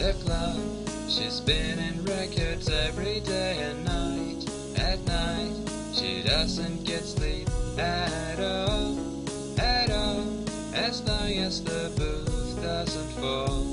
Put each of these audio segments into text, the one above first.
the club. She's spinning records every day and night. At night, she doesn't get sleep at all, at all, as long as the booth doesn't fall.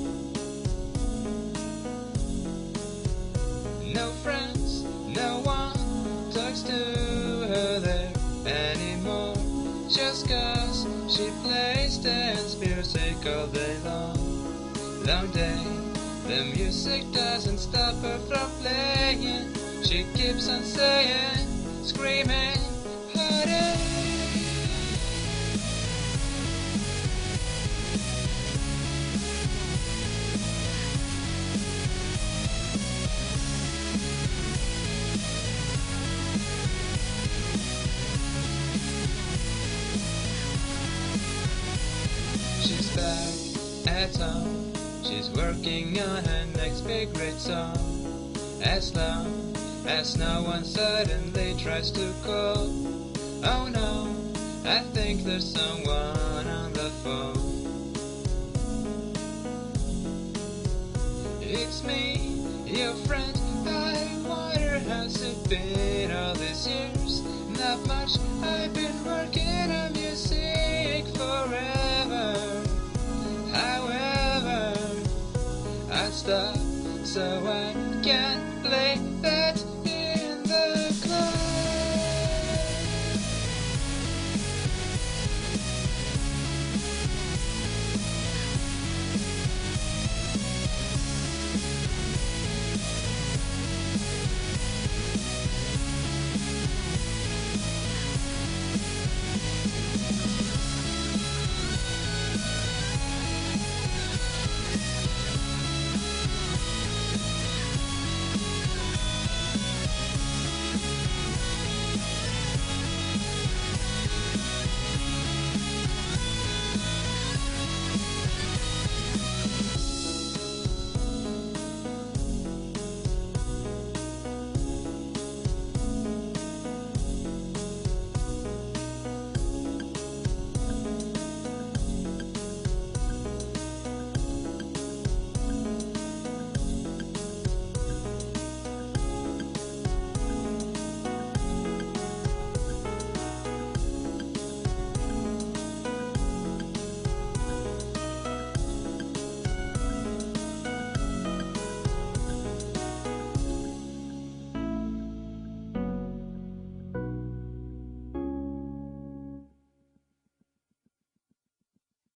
No friends, no one talks to her there anymore, just 'cause she plays dance music all day long, long day. The music doesn't stop her from playing. She keeps on saying, screaming, harder. She's back at home. She's working on her next big great song. As long as no one suddenly tries to call. Oh no, I think there's someone on the phone. It's me, your friend. I wonder how's it been all these years. Not much, I've been working on music forever. However, I stopped so I can play that